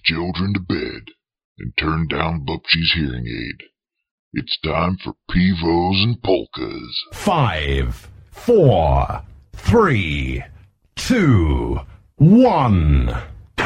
children to bed and turn down Bubshy's hearing aid. It's time for Pivos and Polkas. 5, 4, 3, 2, 1.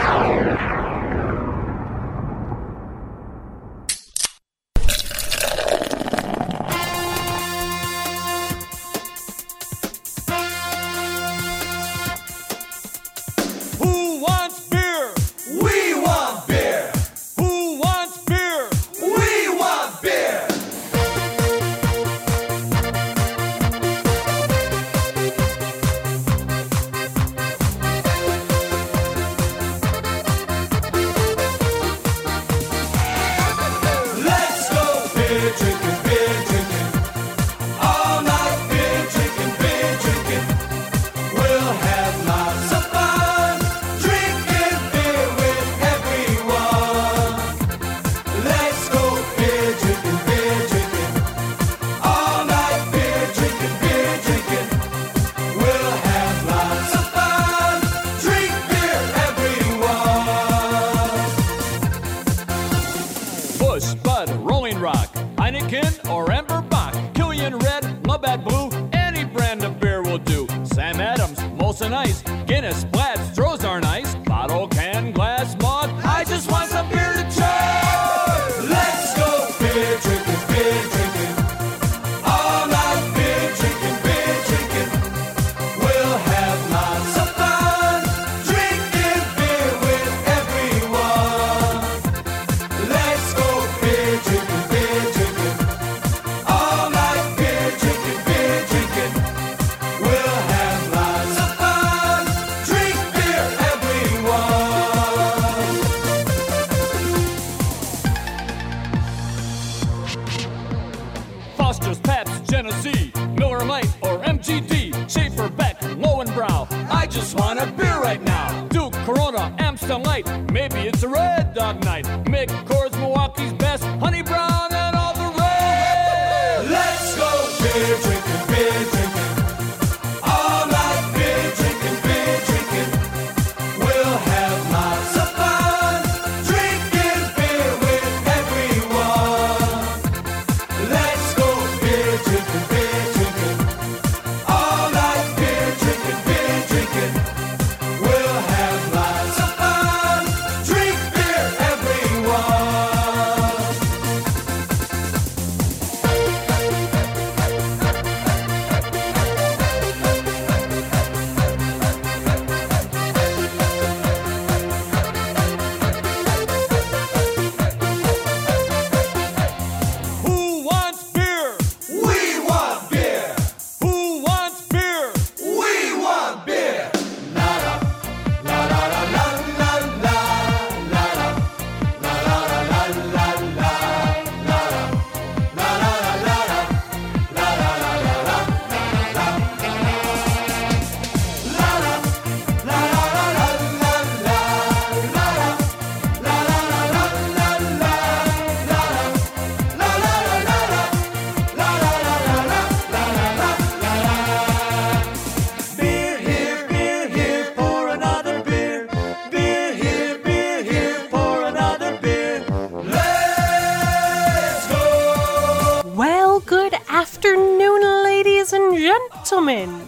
Gentlemen,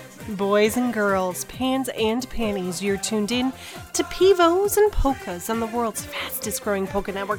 boys and girls, pans and panties, you're tuned in to Pivos and Polkas on the world's fastest growing polka network,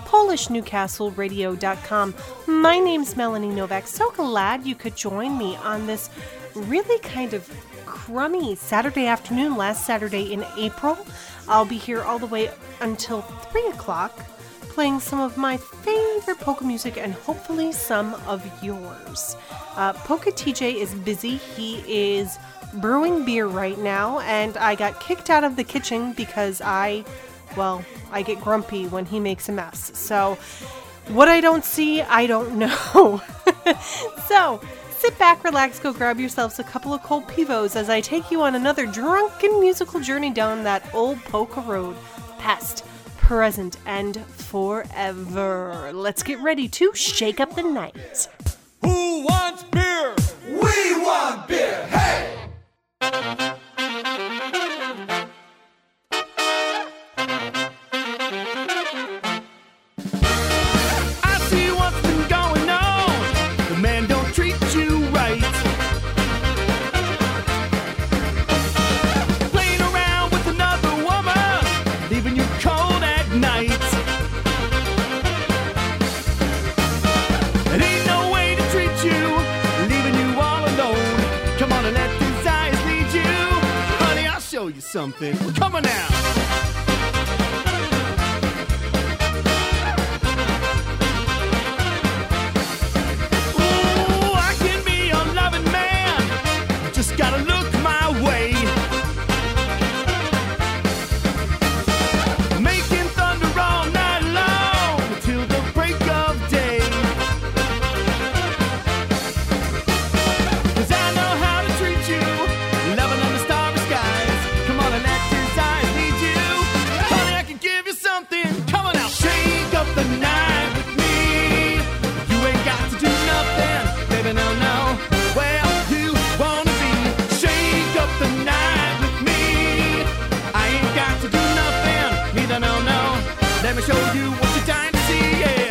PolishNewcastleRadio.com. My name's Melanie Novak. So glad you could join me on this really kind of crummy Saturday afternoon, last Saturday in April. I'll be here all the way until 3 o'clock, playing some of my favorite polka music and hopefully some of yours. Polka TJ is busy. He is brewing beer right now, and I got kicked out of the kitchen because I get grumpy when he makes a mess. So what I don't see, I don't know. So sit back, relax, go grab yourselves a couple of cold pivos as I take you on another drunken musical journey down that old polka road, past, present, and forever. Let's get ready to shake up the night. Who wants beer? We want beer! Hey! something. Come on now. Ooh, I can be a loving man. Just gotta look my way. Making thunder all night long till the break of day. 'Cause I know how to treat you, loving under starry skies. Come on and let his eyes lead you. Honey, I can give you something. Come on now, shake up the night with me. You ain't got to do nothing, baby, no, no. Well, you wanna be, shake up the night with me. I ain't got to do nothing, neither, no, no. Let me show you what you're dying to see, yeah.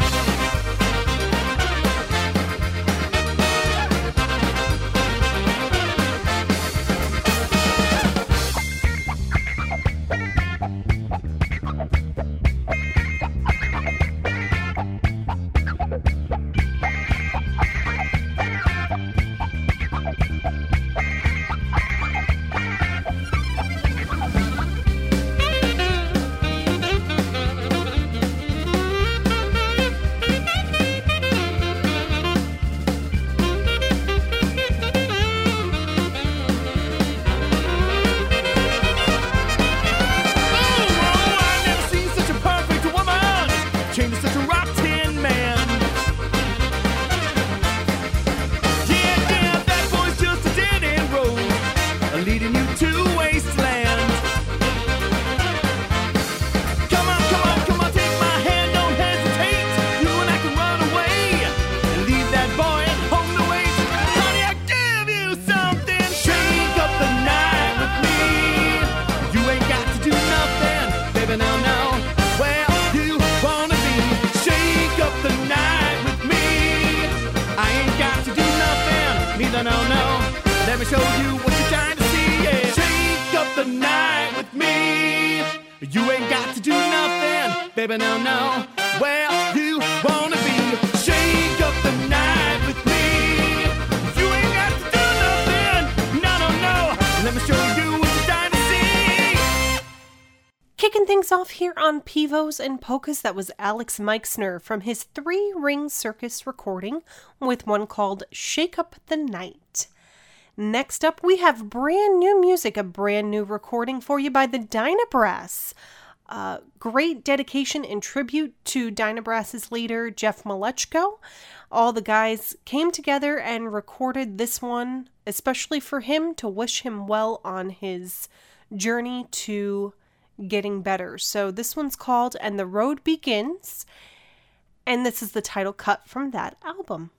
No, no, let me show you what you're trying to see, yeah. Shake up the night with me. You ain't got to do nothing, baby, no, no. Well, you wanna be, shake up the night with me. You ain't got to do nothing, no, no, no. Let me show you what you're trying to see. Kicking things off here on Pivos and Polkas, that was Alex Meixner from his 3-Ring Circus recording with one called Shake Up the Night. Next up, we have brand new music, a brand new recording for you by the Dynabrass. Great dedication and tribute to Dynabrass's leader, Jeff Malechko. All the guys came together and recorded this one, especially for him, to wish him well on his journey to getting better. So this one's called And the Road Begins, and this is the title cut from that album.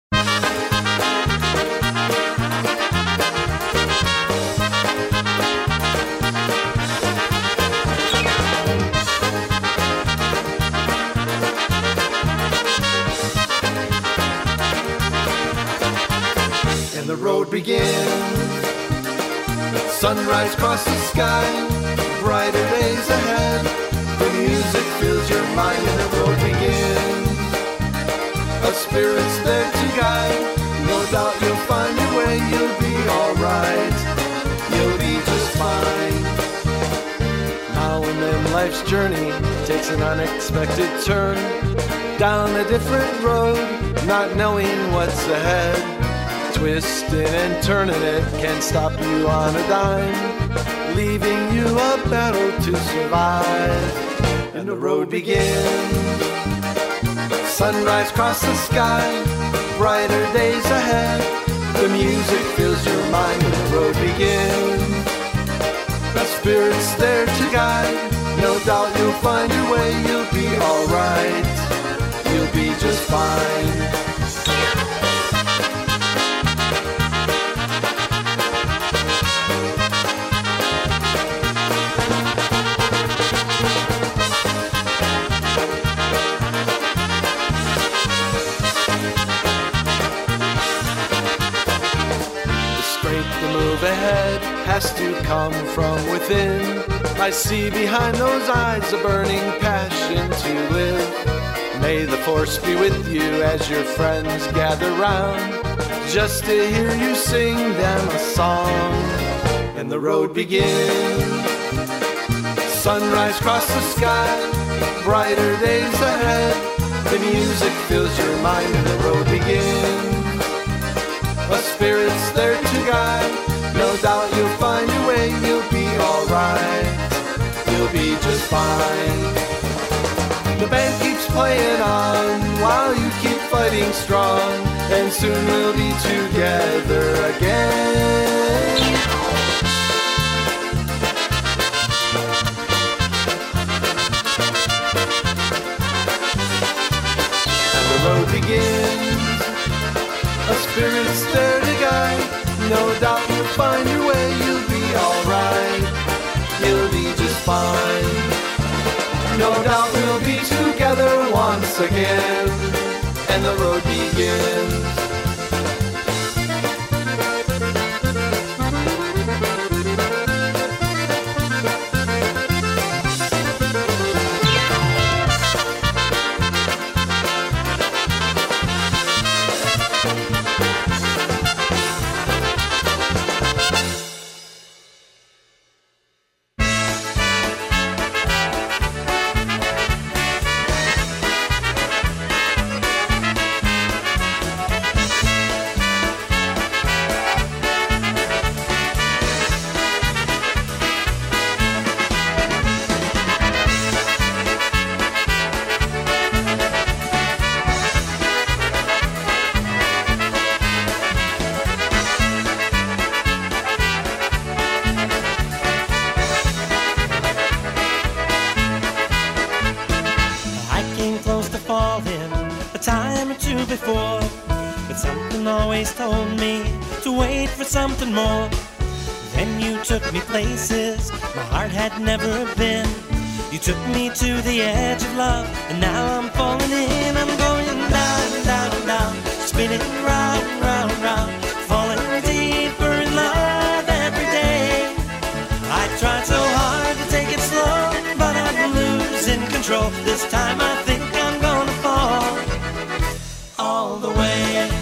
And the road begins, sunrise across the sky, brighter days ahead. The music fills your mind and the road begins. A spirit's there to guide. No doubt you'll find your way. You'll be alright. You'll be just fine. Now and then life's journey takes an unexpected turn. Down a different road, not knowing what's ahead. Twisting and turning it can't stop you on a dime, leaving you a battle to survive. And the road begins, sunrise across the sky, brighter days ahead. The music fills your mind and the road begins. The spirit's there to guide. No doubt you'll find your way. You'll be alright. You'll be just fine. Ahead has to come from within. I see behind those eyes a burning passion to live. May the force be with you as your friends gather round, just to hear you sing them a song. And the road begins, Sunrise across the sky, brighter days ahead. The music fills your mind and the road begins. A spirit's there to guide, no doubt you'll find your way. You'll be alright, you'll be just fine. The band keeps playing on while you keep fighting strong, and soon we'll be together again. And the road begins, a spirit's there to guide. No doubt you'll find your way, you'll be alright, you'll be just fine. No doubt we'll be together once again, and the road begins. Before, but something always told me to wait for something more. Then you took me places my heart had never been. You took me to the edge of love, and now I'm falling in. I'm going down, down, down, spinning round, round, round, falling deeper in love every day. I tried so hard to take it slow, but I'm losing control. This time I think I'm gonna fall all the way.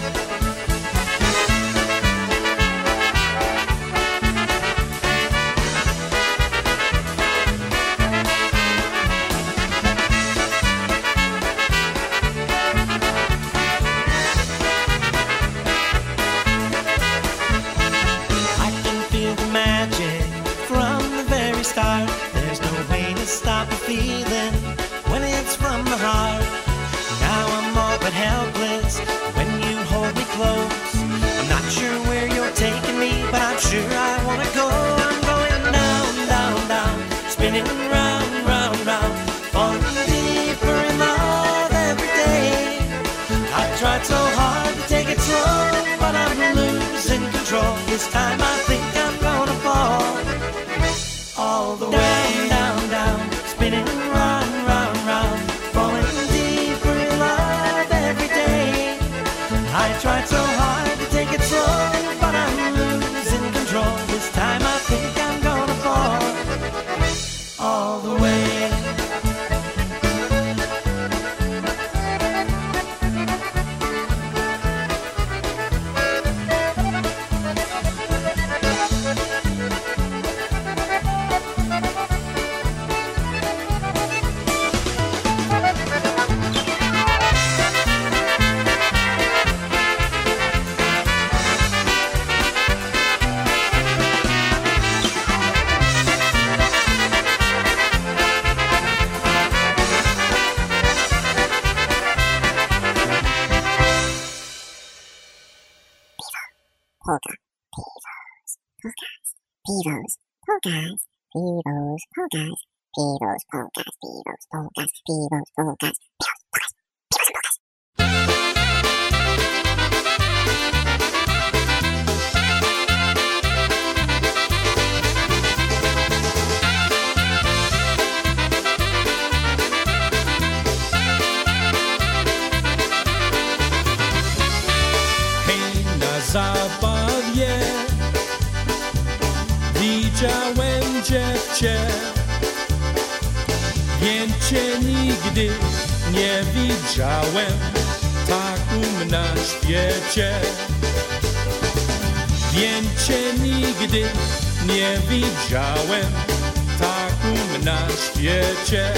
I can feel the magic from the very start. There's no way to stop a feeling when it's from the heart. Now I'm all but helpless when you hold me close. I'm not sure where you're taking me, but I'm sure I wanna go. I'm going down, down, down, spinning round, round, round, falling deeper in love every day. I tried so hard to take it slow, but I'm losing control. This time I think I'm gonna fall all the way. Down, down, spinning round, round, round, falling deeper in love every day. I tried so hard to take it slow, but I'm losing control. This time I think I'm gonna fall all the way. Polka, Pivos, polkas, Pivos, polkas, Pivos, polkas, Pivos, polkas, Pivos, polkas, Pivos, polkas, Pivos, polkas. Zabawie widziałem dziewczę, więcej nigdy nie widziałem taką na świecie. Więcej nigdy nie widziałem taką acum na świecie.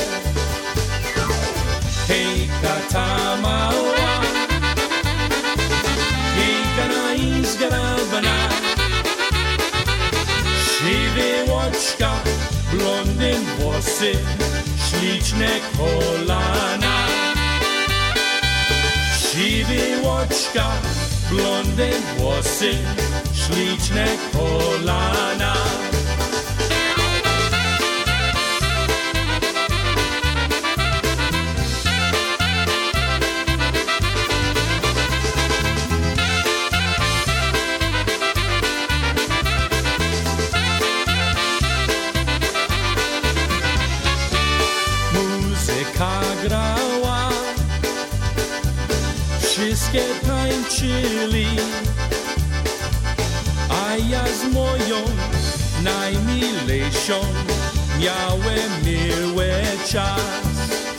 Hejka ta mała, hejka na izgrabana, siwe oczka, blondyn włosy, śliczne kolana. Siwe oczka, blondyn włosy, śliczne kolana. Muzyka grała, wszystkie tańczyli, a ja z moją najmilejszą miałem miły czas.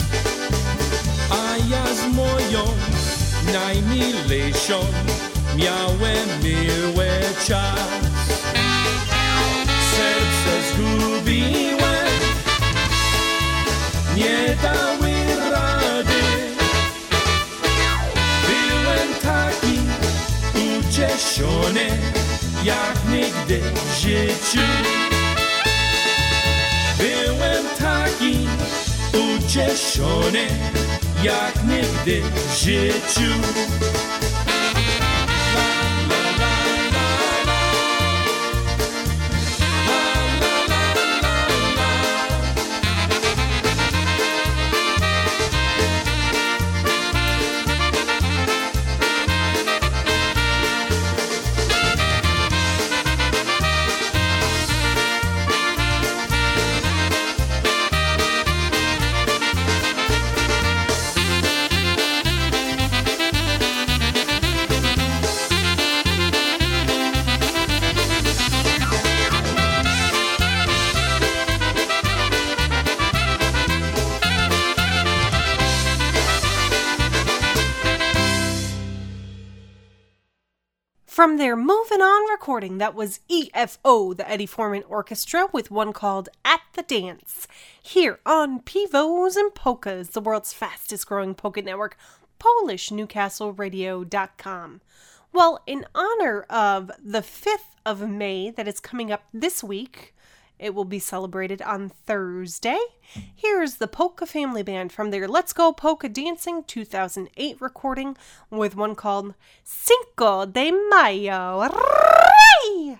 A ja z moją najmilejszą miałem miły czas. Serce zgubiłem, nie dały rady. Byłem taki ucieszony, jak nigdy w życiu. Byłem taki ucieszony, jak nigdy w życiu. From their Moving On recording, that was EFO, the Eddie Foreman Orchestra, with one called At the Dance, here on Pivos and Polkas, the world's fastest growing polka network, PolishNewcastleRadio.com. Well, in honor of the 5th of May that is coming up this week, it will be celebrated on Thursday. Here's the Polka Family Band from their Let's Go Polka Dancing 2008 recording with one called Cinco de Mayo. Ray!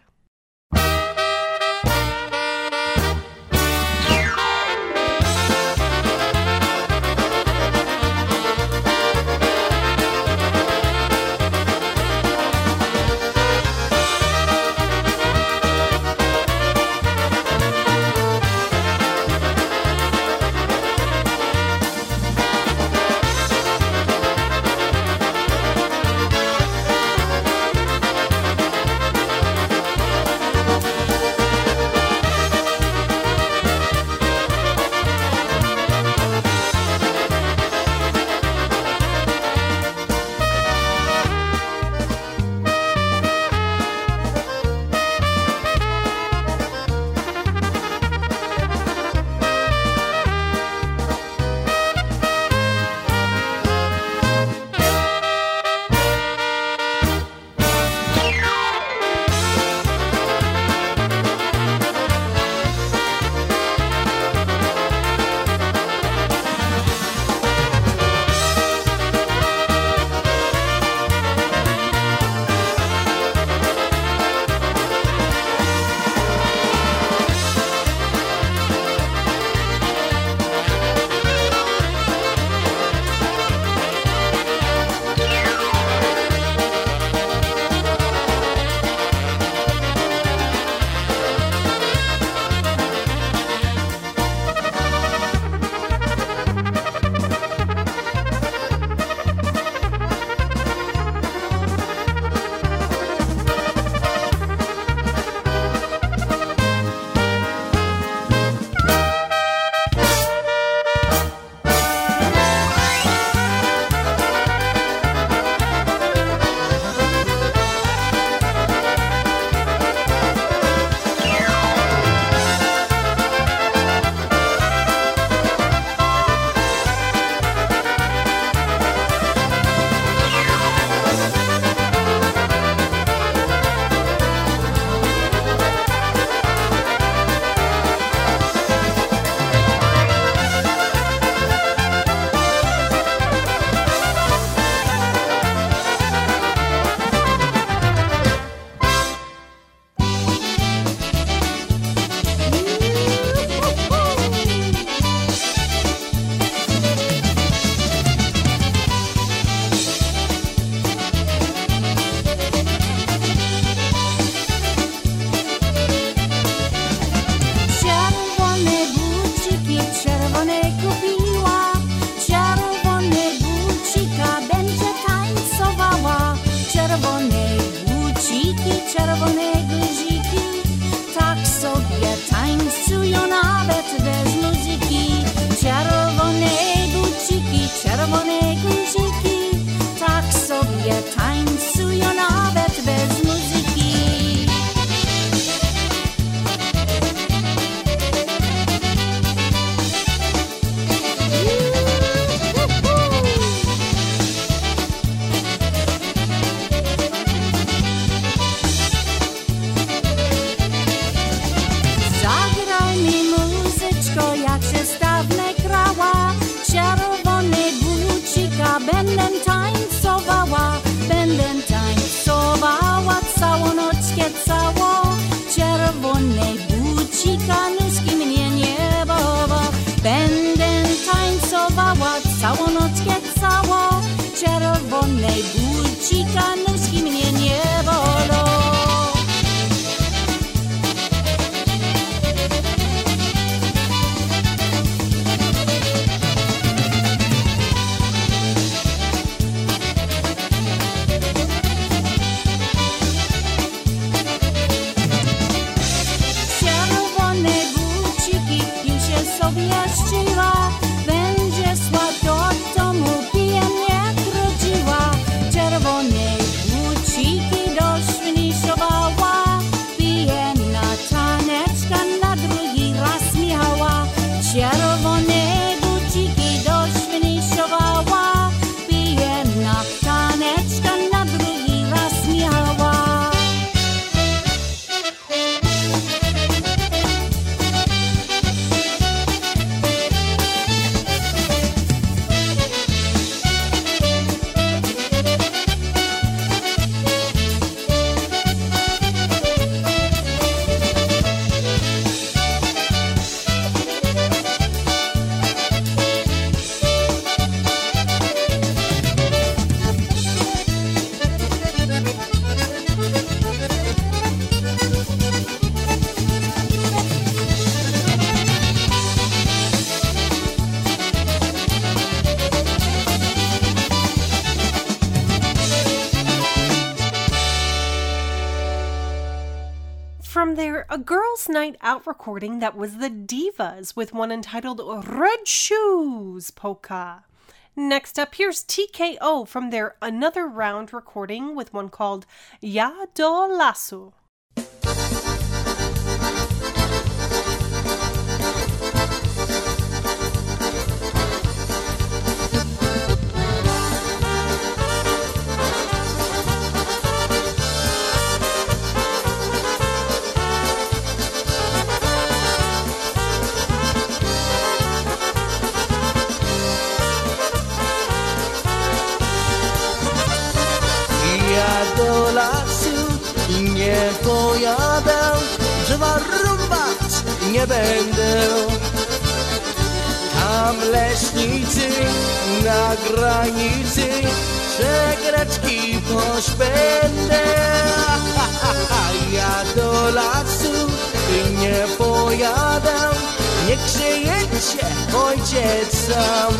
Całonockie cało, czerwonej bucika, nóżki mnie nie bolą. Czerwone buciki już się sobie szczyła, będzie szła do domu, pije mnie rodziła. Czerwone buciki do szwiniszowała, pije na taneczka, na drugi raz miała. Czerwone buciki do szwiniszowała, pije na taneczka, na drugi raz miała. From their A Girls' Night Out recording, that was the Divas with one entitled Red Shoes Polka. Next up, here's TKO from their Another Round recording with one called Ja do lasu. Ja do lasu nie pojadę, drzewa rąbać nie będę. Tam leśnicy na granicy przegraczki poszpędzę. Ja do lasu nie pojadę, nie krzyjecie ojciec sam.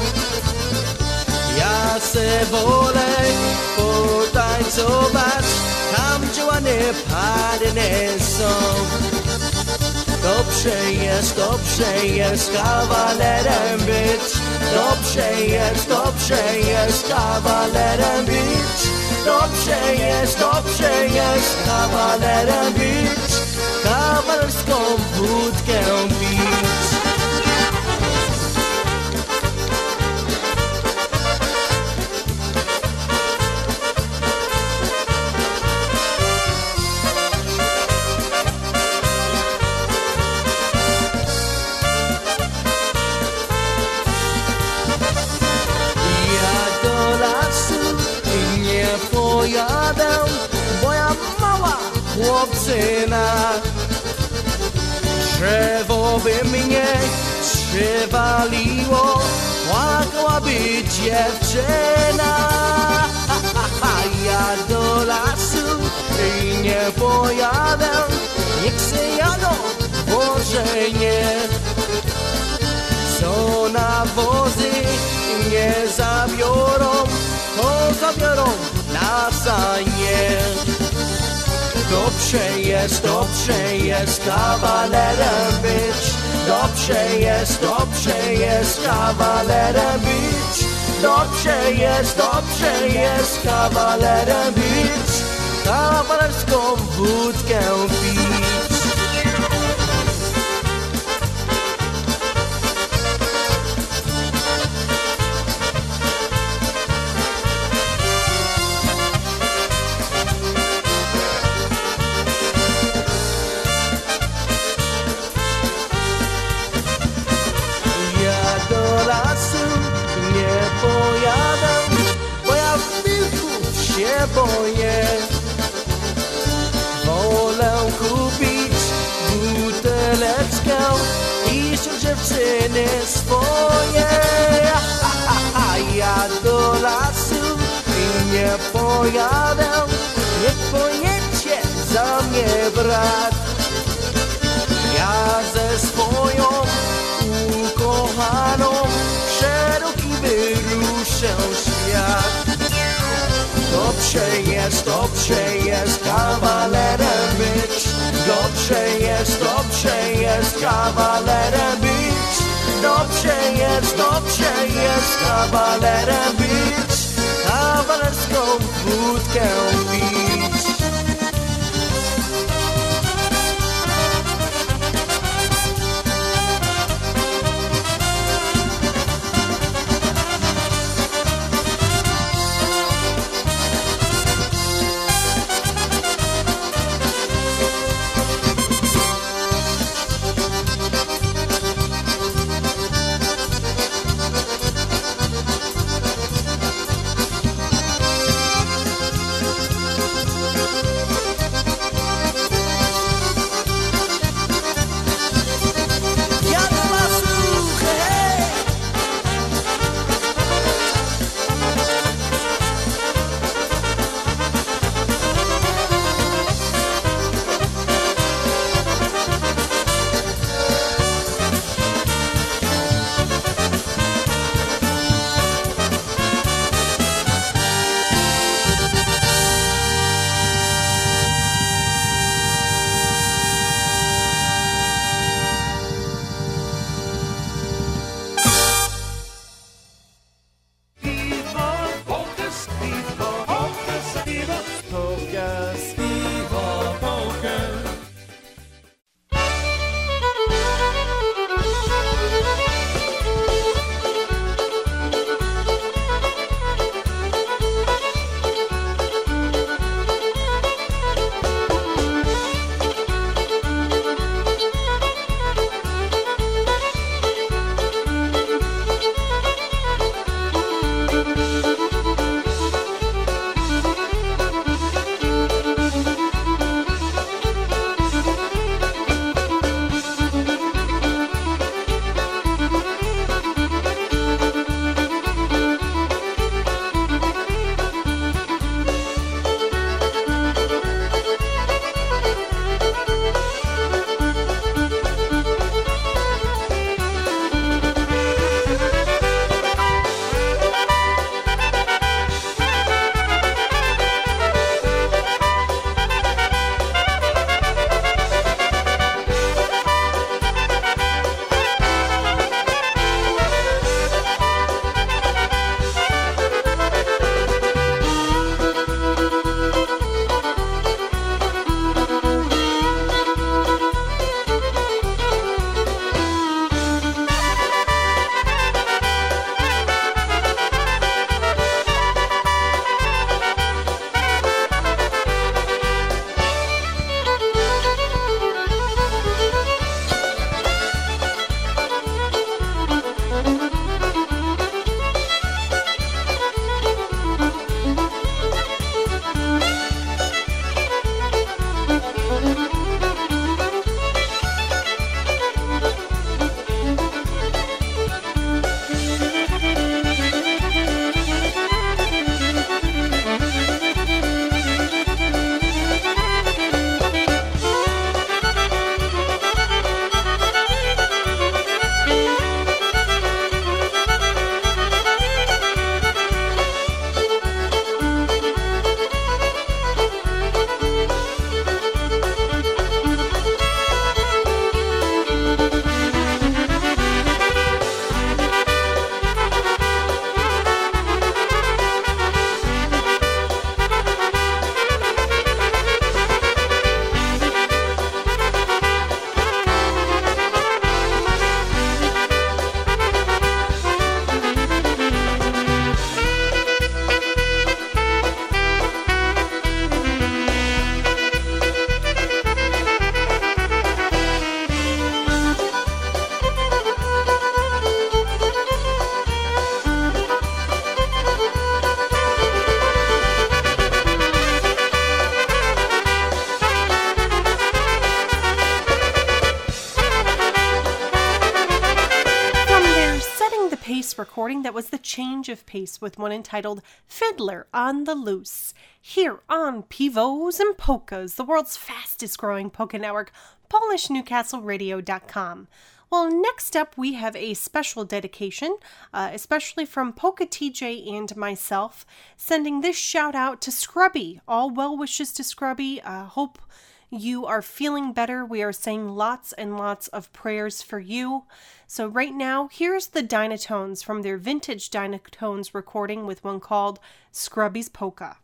Ja se wolę potańcować, tam działane parne są. Dobrze jest kawalerem być. Dobrze jest kawalerem być. Dobrze jest kawalerem być. Kawalerską wódkę pić. Pojadę, moja mała chłopcyna. Drzewo by mnie przywaliło, płakałaby dziewczyna. Ja do lasu nie pojadę, niech se jadą wożenie. Co na wozy nie zabiorą, to zabiorą na sanie. Dobrze jest kawalerem być. Dobrze jest kawalerem być. Dobrze jest kawalerem być. Kawalerską wódkę pić. się boję. Wolę kupić buteleczkę i się dziewczyny swoje. pojadę, niech pojedzie za mnie brat. Ja ze swoją ukochaną szeroki wyruszę świat. Dobrze jest kawalerem być. Dobrze jest kawalerem być. Dobrze jest kawalerem być. Kawalerską wódkę pić. recording that was the change of pace with one entitled Fiddler on the Loose, here on Pivos and Polkas, the world's fastest growing polka network, PolishNewcastleRadio.com. Well, next up we have a special dedication, especially from Polka TJ and myself, sending this shout out to Scrubby. All well wishes to Scrubby. Hope you are feeling better. We are saying lots and lots of prayers for you. So right now, here's the Dynatones from their vintage Dynatones recording with one called Scrubby's Polka.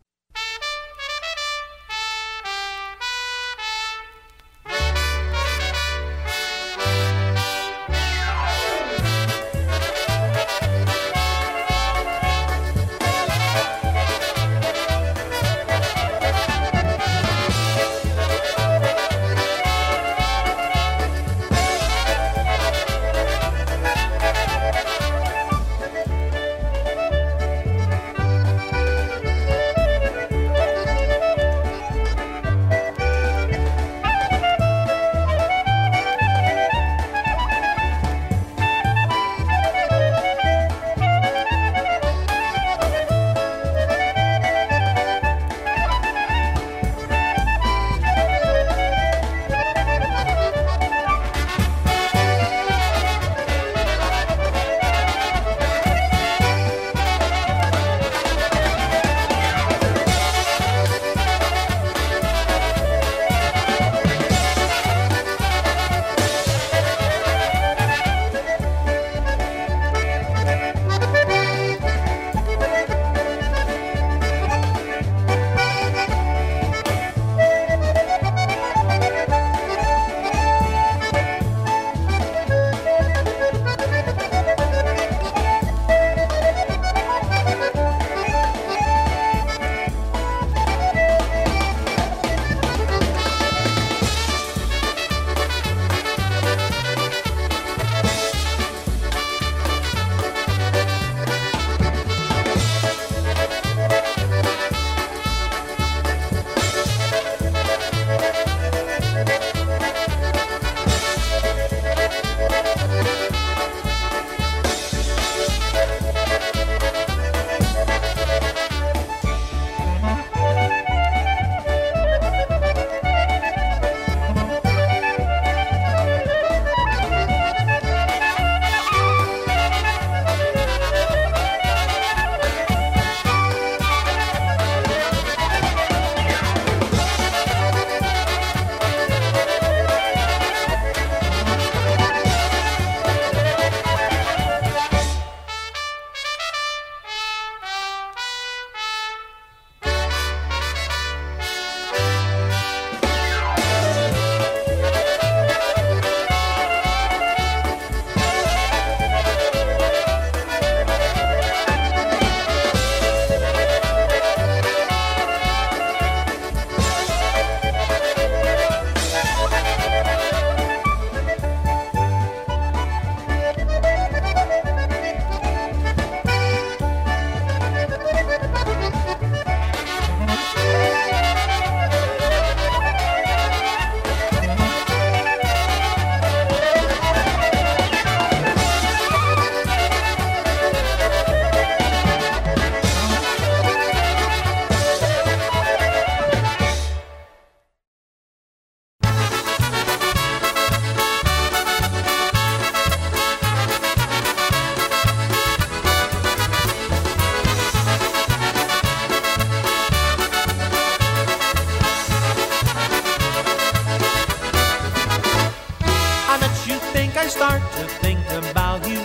start to think about you.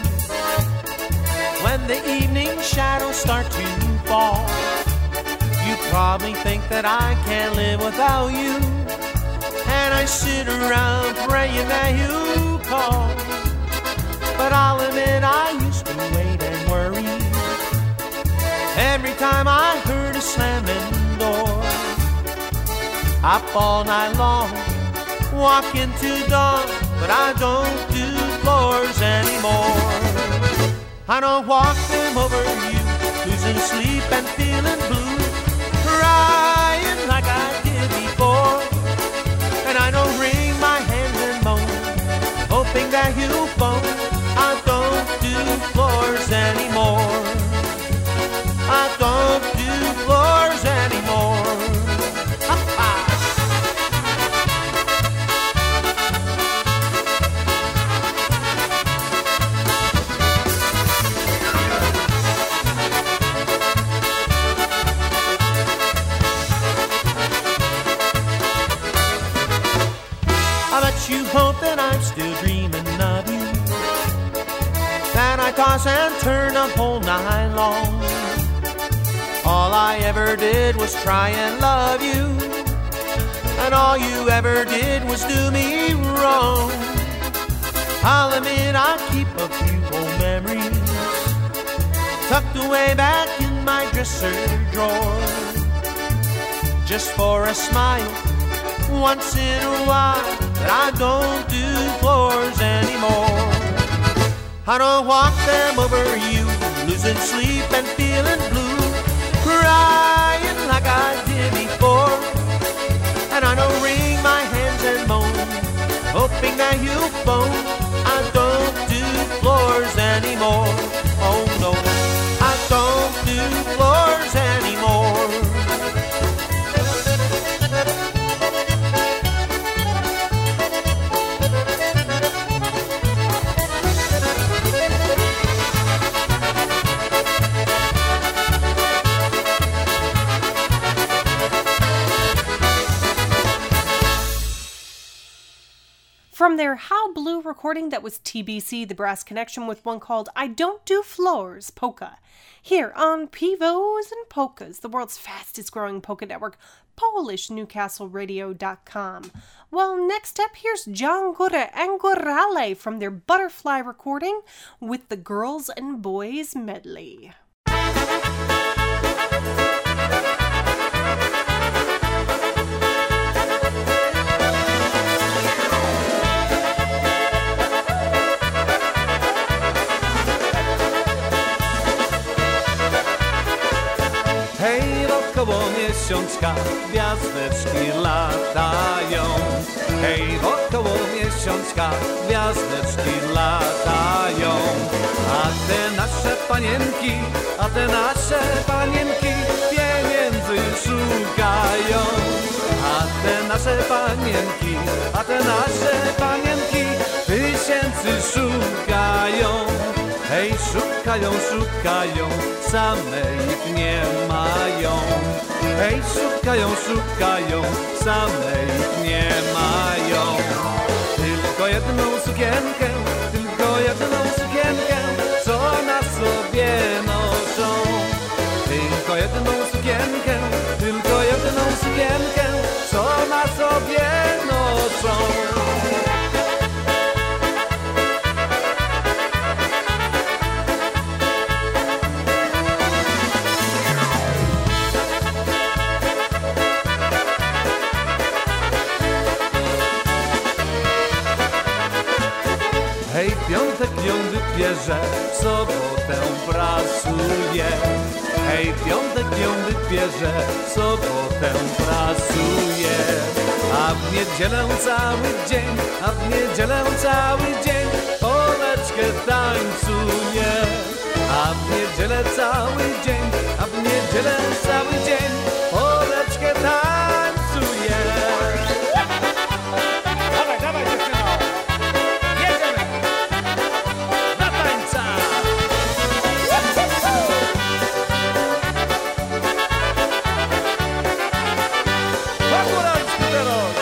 When the evening shadows start to fall, you probably think that I can't live without you. And I sit around praying that you call. But I'll admit I used to wait and worry every time I heard a slamming door. Up all night long, walk into dawn, but I don't do floors anymore. I don't walk them over you, losing sleep and feeling blue, crying like I did before. And I don't wring my hands and moan, hoping that you'll phone. I don't do floors anymore. you hope that I'm still dreaming of you, that I toss and turn the whole night long. All I ever did was try and love you, and all you ever did was do me wrong. I'll admit I keep a few old memories tucked away back in my dresser drawer, just for a smile once in a while. But I don't do floors anymore. I don't walk them over you, losing sleep and feeling blue, crying like I did before. And I don't wring my hands and moan, hoping that you'll phone. I don't do floors anymore. Oh no, I don't do floors anymore. From their How Blue recording, that was TBC, The Brass Connection, with one called I Don't Do Floors, Polka. Here on Pivos and Polkas, the world's fastest growing polka network, PolishNewcastleRadio.com. Well, next up, here's John Góra and Górale from their Butterfly recording with the Girls and Boys Medley. Hej, wokoło miesiączka gwiazdeczki latają. Hej, wokoło miesiączka gwiazdeczki latają. A te nasze panienki pieniędzy szukają. A te nasze panienki tysięcy szukają. Hej, szukają, same ich nie mają. Hej, szukają, same ich nie mają. Tylko jedną sukienkę, co na sobie noszą. Tylko jedną sukienkę, co na sobie noszą. Hej, piątek ją wybierze, w sobotę prasuje. Hej, piątek ją wybierze, w sobotę prasuje. A w niedzielę cały dzień Poleczkę tańcuje. A w niedzielę cały dzień Poleczkę tańcuje. Dawaj dziewczyno! Jedziemy! Na tańca! Pogóralski teraz!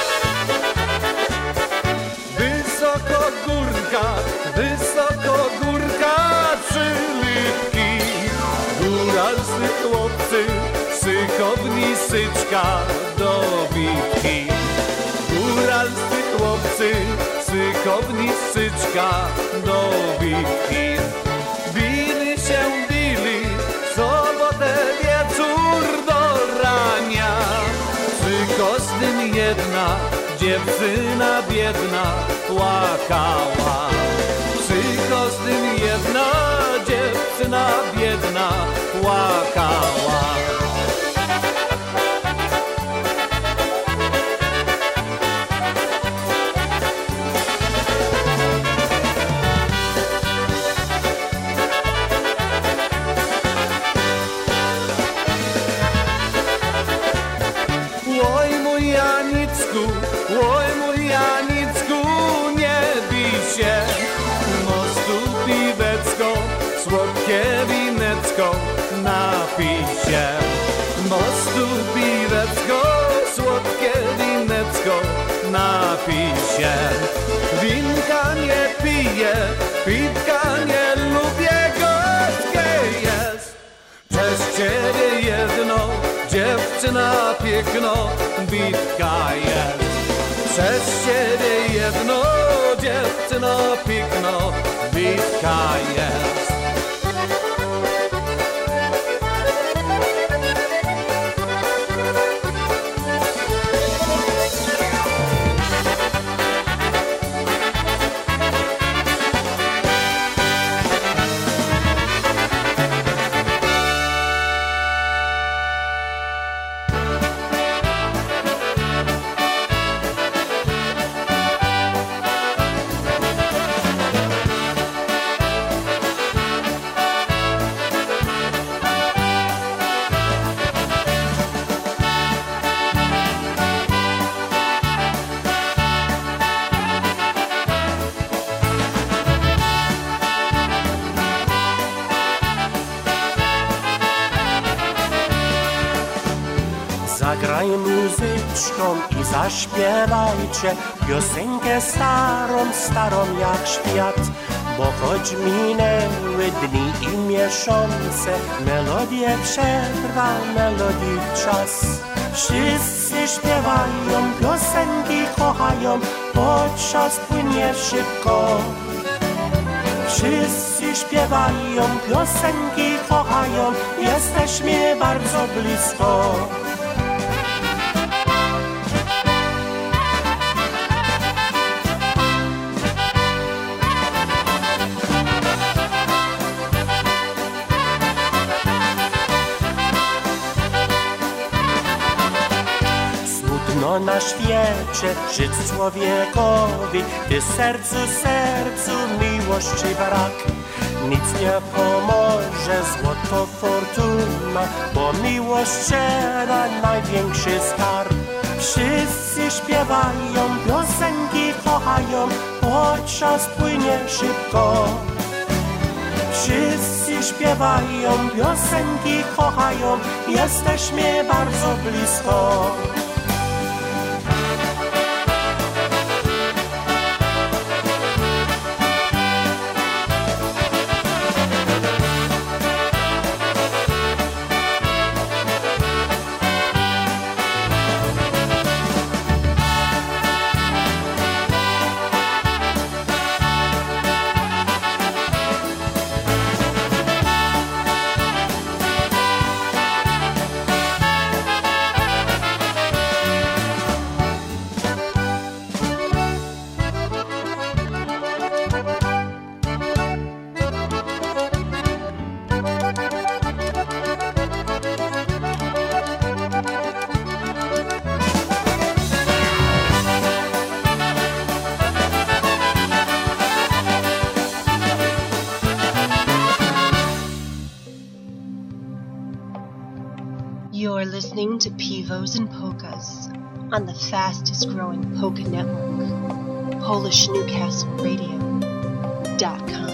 Wysoko górka, przylipki. Góralscy chłopcy, szykowni syczka do bitki. Góralscy chłopcy, szykowni syczka do bitki. Bili, w sobotę wieczór do rania. Przy każdym jedna dziewczyna biedna płakała. Przy każdym jedna dziewczyna biedna płakała. Oj mój Janicku, nie bij się. Mostu piwecko, słodkie winecko, napij się. Mostu piwecko, słodkie winecko, napij się. winka nie piję, piwka nie lubię, gorzkie jest. Przez ciebie jedno, dziewczyna piękno, bitka jest. Przez ciebie jedno, dziewczyno piękno, bitka jest. Zagraj muzyczką i zaśpiewajcie piosenkę starą, starą jak świat. Bo choć minęły dni i miesiące, melodię przetrwa melodii czas. Wszyscy śpiewają, piosenki kochają, bo czas płynie szybko. Wszyscy śpiewają, piosenki kochają, jesteśmy bardzo blisko. Na świecie żyć człowiekowi, gdy sercu miłości brak. Nic nie pomoże złoto fortuna, bo miłość da największy skarb. Wszyscy śpiewają, piosenki kochają, bo czas płynie szybko. Wszyscy śpiewają, piosenki kochają, jesteśmy bardzo blisko. You're listening to Pivos and Polkas on the fastest growing polka network, PolishNewcastleRadio.com.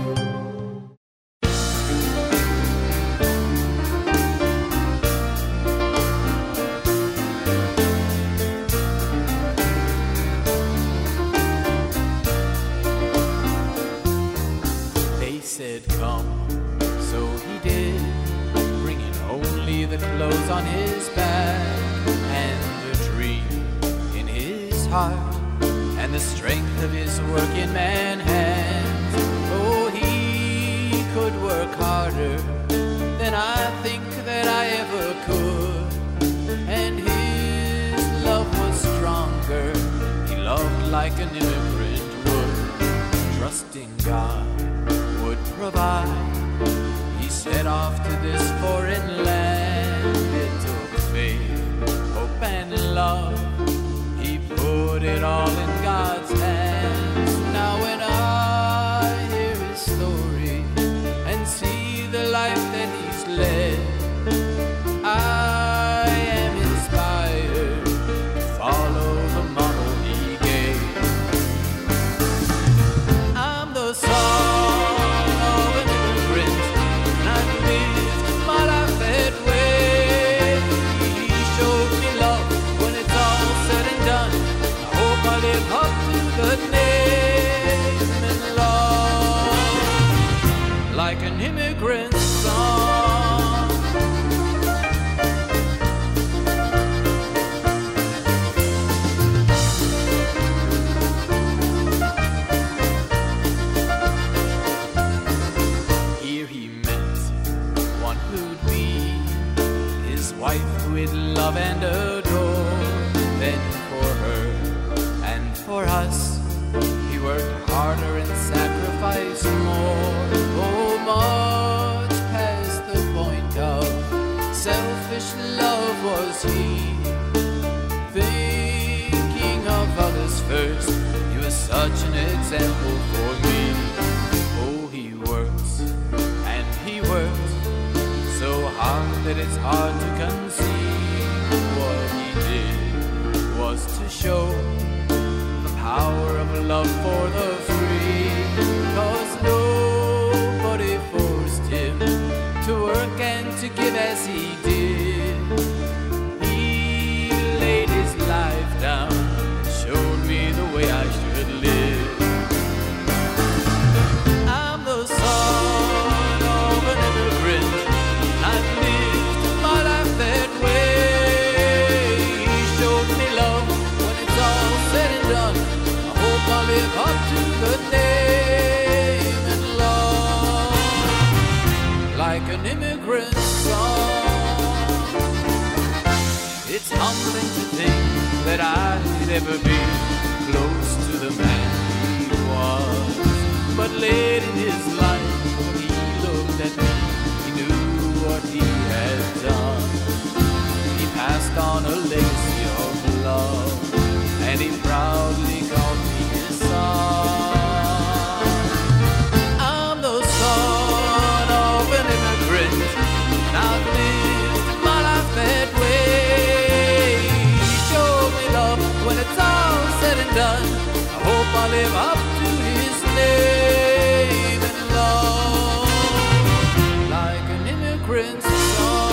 They said come, so he did, bringing only the clothes on his back and a dream in his heart and the strength of his working man hands. Oh, he could work harder than I think that I ever could, and his love was stronger. He loved like an immigrant would, trusting God would provide. He set off to this foreign land. It took faith, hope, and love. He put it all in God's hands. Now when I hear his story and see the life that he's led, I am inspired to follow the model he gave. I'm the son of an immigrant, and I've lived my wife with love and adore. Then for her and for us, he worked harder and sacrificed more. Oh, much past the point of selfish love was he. Thinking of others first, he was such an example for me. Oh, he worked and he worked so hard that it's hard to conceive. What he did was to show the power of love for the free. 'Cause nobody forced him to work and to give as he did. He laid his life down and showed me the way I should live. I'm the son of an immigrant. I've lived my life that way. He showed me love when it's all said and done. I hope I live up to the name and love like an immigrant son. It's humbling to think that I'd ever be close to the man he was. But late in his life, when he looked at me, he knew what he had done. He passed on a legacy of love, and he proudly called me his son. I'm the son of an immigrant, and I've lived my life that way. He showed me love when it's all said and done. I hope I live up to his name and love like an immigrant son.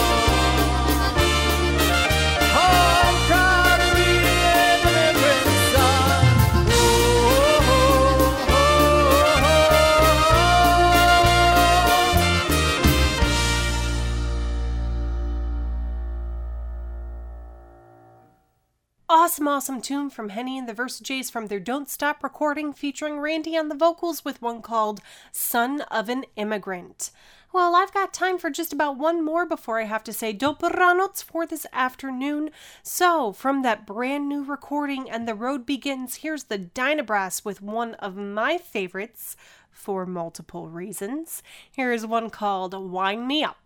Oh, I'm proud to be an immigrant son. Oh, oh, oh, Awesome tune from Henny and the Versajays from their Don't Stop recording, featuring Randy on the vocals with one called Son of an Immigrant. Well, I've got time for just about one more before I have to say dobranoc for this afternoon. So, from that brand new recording And the Road Begins, here's the Dynabrass with one of my favorites for multiple reasons. Here is one called Wind Me Up.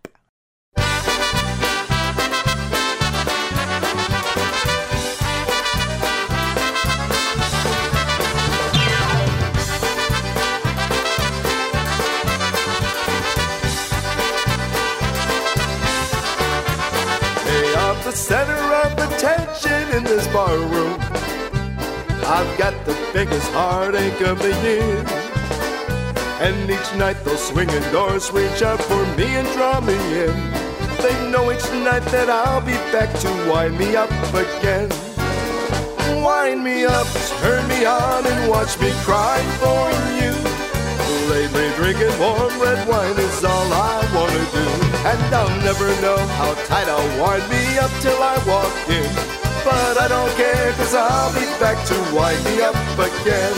The center of attention in this bar room. I've got the biggest heartache of the year, and each night those swinging doors reach out for me and draw me in. They know each night that I'll be back to wind me up again. Wind me up, turn me on, and watch me cry for you. Lately drinking warm red wine is all I wanna do, and I'll never know how tight I'll wind me up till I walk in. But I don't care, 'cause I'll be back to wind me up again.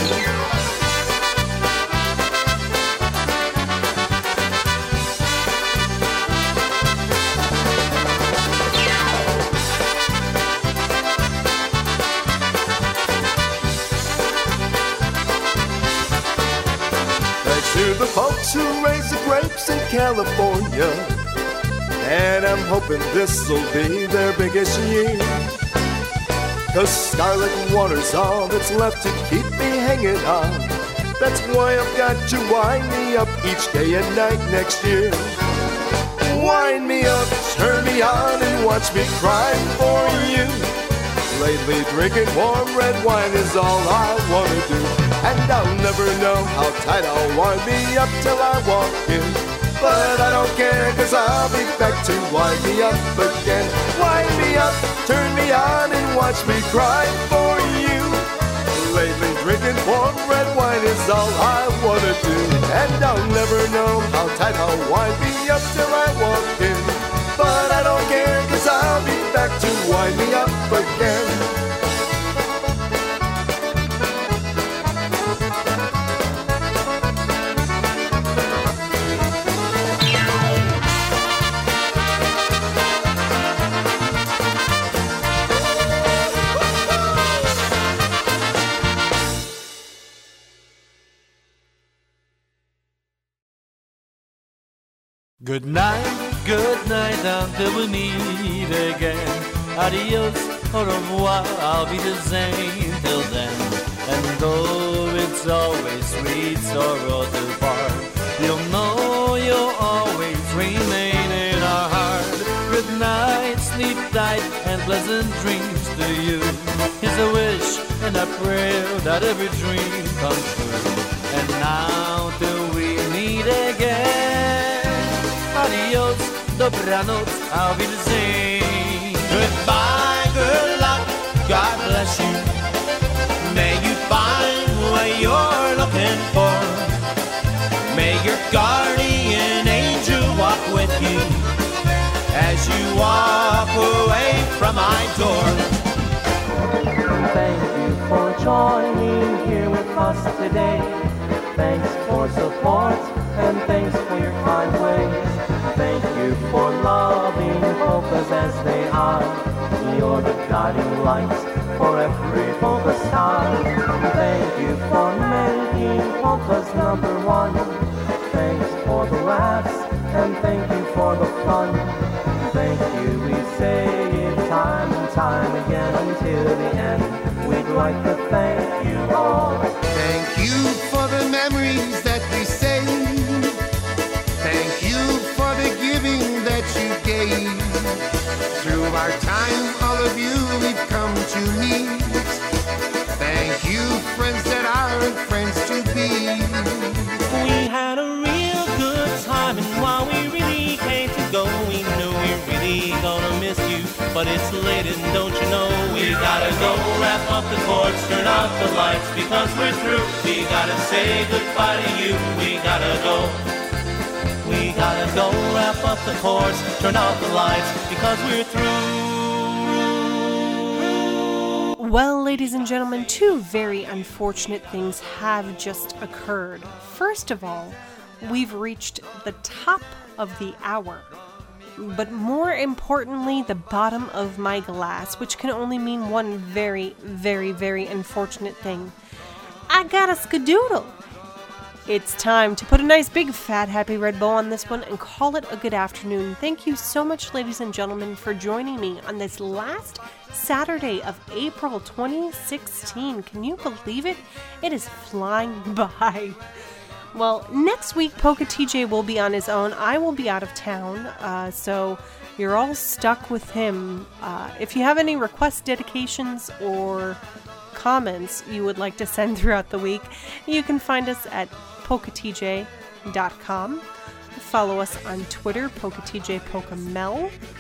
To the folks who raise the grapes in California, and I'm hoping this'll be their biggest year. 'Cause scarlet water's all that's left to keep me hanging on. That's why I've got to wind me up each day and night next year. Wind me up, turn me on, and watch me cry for you. Lately drinking warm red wine is all I wanna do, and I'll never know how tight I'll wind me up till I walk in. But I don't care, 'cause I'll be back to wind me up again. Wind me up, turn me on, and watch me cry for you. Lately drinking warm red wine is all I wanna do, and I'll never know how tight I'll wind me up till I walk in. But I don't care, 'cause I'll be back to wind me up again. Good night, until we meet again. Adios, au revoir, I'll be the same till then. And though it's always sweet sorrow to part, you'll know you'll always remain in our heart. Good night, sleep tight, and pleasant dreams to you. Here's a wish and a prayer that every dream comes true. And now till we meet again, adios, dobranoc, I'll be the same. Goodbye, good luck, God bless you. May you find what you're looking for. May your guardian angel walk with you as you walk away from my door. Thank you for joining here with us today. Thanks for support and thanks for your kind ways. Thank you for loving polkas as they are. You're the guiding lights for every polka star. Thank you for making polkas number one. Thanks for the laughs and thank you for the fun. Thank you, we say it time and time again until the end. We'd like to thank you all. Thank you for the memories that we saved. Thank you for the giving that you gave. Through our time, all of you we've come to meet. Thank you, friends that aren't friends to be. We had a real good time, and while we really hate to go, we knew we're really gonna miss you. But it's late, and don't you know we gotta go wrap up the cords, turn out the lights because we're through. We gotta say goodbye to you. We gotta go. We gotta go wrap up the cords, turn out the lights because we're through. Well, ladies and gentlemen, two very unfortunate things have just occurred. First of all, we've reached the top of the hour. But more importantly, the bottom of my glass, which can only mean one very, very, very unfortunate thing. I got a skadoodle. It's time to put a nice big fat happy red bow on this one and call it a good afternoon. Thank you so much, ladies and gentlemen, for joining me on this last Saturday of April 2016. Can you believe it? It is flying by. Well, next week, Polka TJ will be on his own. I will be out of town, so you're all stuck with him. If you have any requests, dedications, or comments you would like to send throughout the week, you can find us at polkatj.com. Follow us on Twitter, PolkaTJ,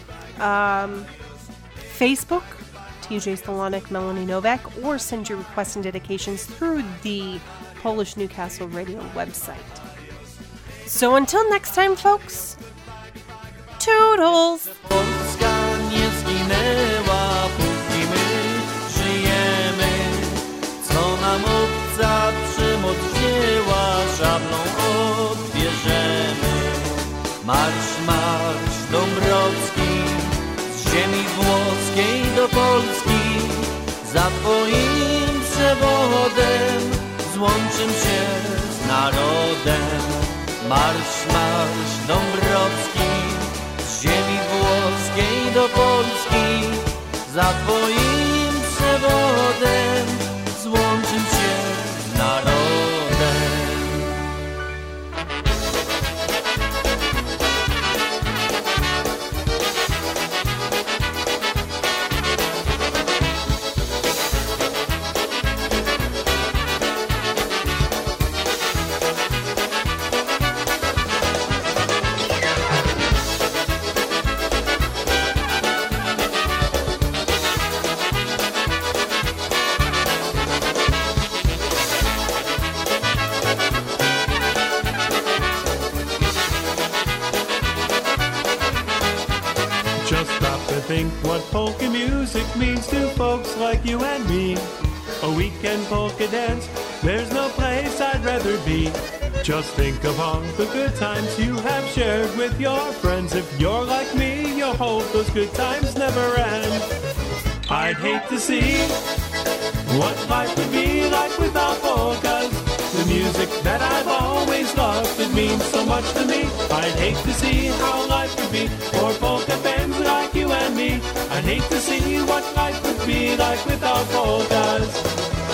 Facebook, TJ Salonik, Melanie Novak, or send your requests and dedications through the Polish Newcastle Radio website. So until next time, folks, toodles! Polska nie zginęła, póki my żyjemy. Co nam obca przemoc wzięła, szablą odbierzemy. Marsz, marsz Dąbrowski, z ziemi włoskiej do Polski, za twoim przewodem złączym się z narodem. Marsz, marsz Dąbrowski, z ziemi włoskiej do Polski, za twoim przewodem złączym się z narodem. Just stop to think what polka music means to folks like you and me. A weekend polka dance, there's no place I'd rather be. Just think of all the good times you have shared with your friends. If you're like me, you'll hope those good times never end. I'd hate to see what life would be like without polkas. The music that I've always loved, it means so much to me. I'd hate to see how life would be for polka fans like you and me. I'd hate to see what life would be like without polkas.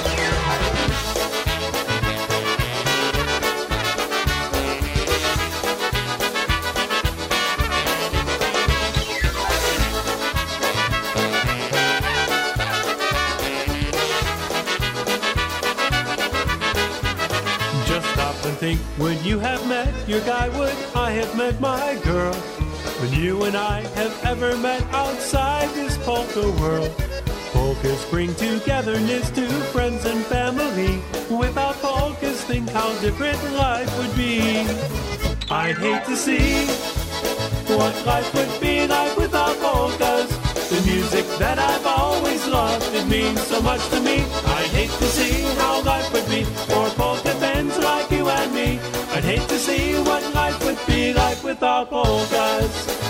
Think, would you have met your guy? Would I have met my girl? When you and I have ever met outside this polka world? Polkas bring togetherness to friends and family. Without polkas, think how different life would be. I'd hate to see what life would be like without polkas. The music that I've always loved, it means so much to me. I'd hate to see how life would be for polka fans like you and me. I'd hate to see what life would be like without polkas.